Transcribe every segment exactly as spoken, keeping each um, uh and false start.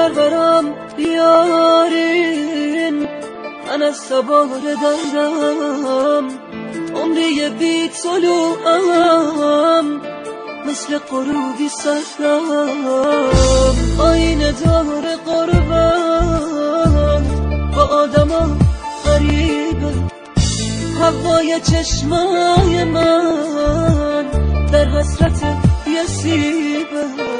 خنجر برام بیارین، من از سوار دردم عمری بی طلوعم، مثل غروبی سردم. آینه دار قربم با آدما غریبه، هوای چشمای من در حسرت یه سیبه.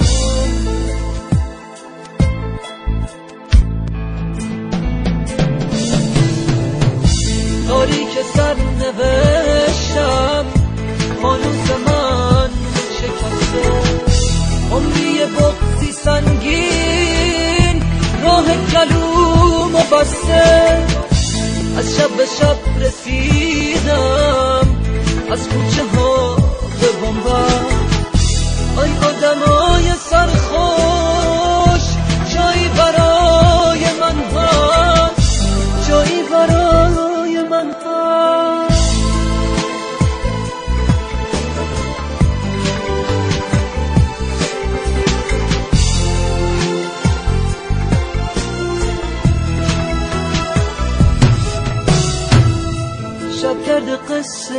تاریک سر نوشتم هنوز من شکسته، عمری بغضی سنگین راه گلومو بسته. از شب به شب رسیدم از کوچه ها به بنبست. آی آدمای سرخوش جایی برای من هست، جایی برای من هست. شب کرده قصه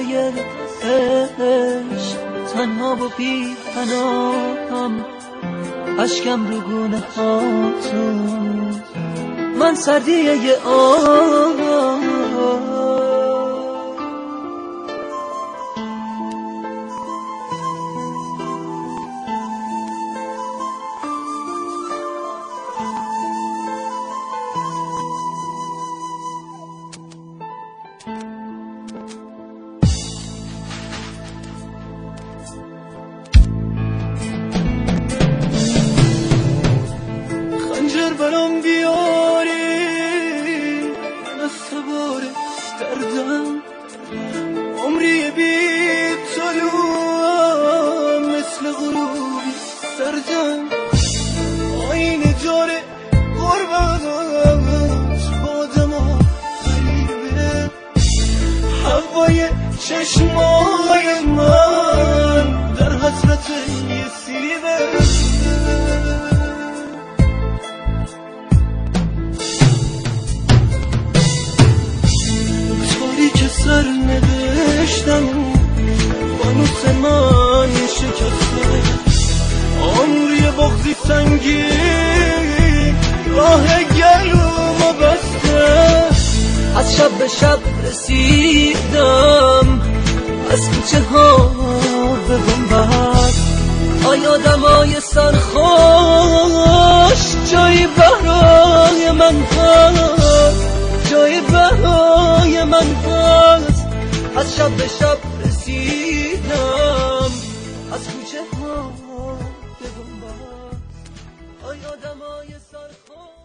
عشق، تنها و بی پناهم، اشکم رو گونه هاتون، من سردیه یه آه. خنجر برام بیاری، من از سوار دردم عمری بی طلوعم، مثل غروبی سردم. آینه جاره غربت با آدما غریبه، هوای چشمای من در حسرت یه سیبه. سر نوشتم فانوس من شکسته، عمری بغضی سنگین راه گلومو بسته. از شب به شب رسیدم از کوچه ها به بنبست. آی آدمای سرخوش جایی برای من هست، جایی برای من هست. از شب به شب رسیدم از کوچه ها به بنبست. آی آدمای سرخوش